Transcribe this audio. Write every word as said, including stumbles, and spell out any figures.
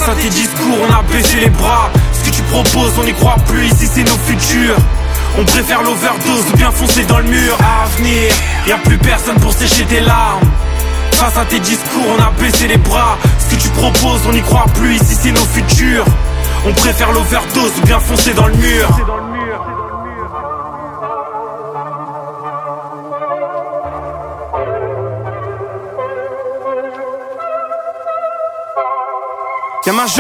à tes discours, on a baissé les bras. Ce que tu proposes, on n'y croit plus, ici c'est nos futurs. On préfère l'overdose ou bien foncer dans le mur. À venir, y'a plus personne pour sécher tes larmes. Face à tes discours, on a baissé les bras. Ce que tu proposes, on n'y croit plus, ici c'est nos futurs. On préfère l'overdose ou bien foncer dans le mur. Y'a ma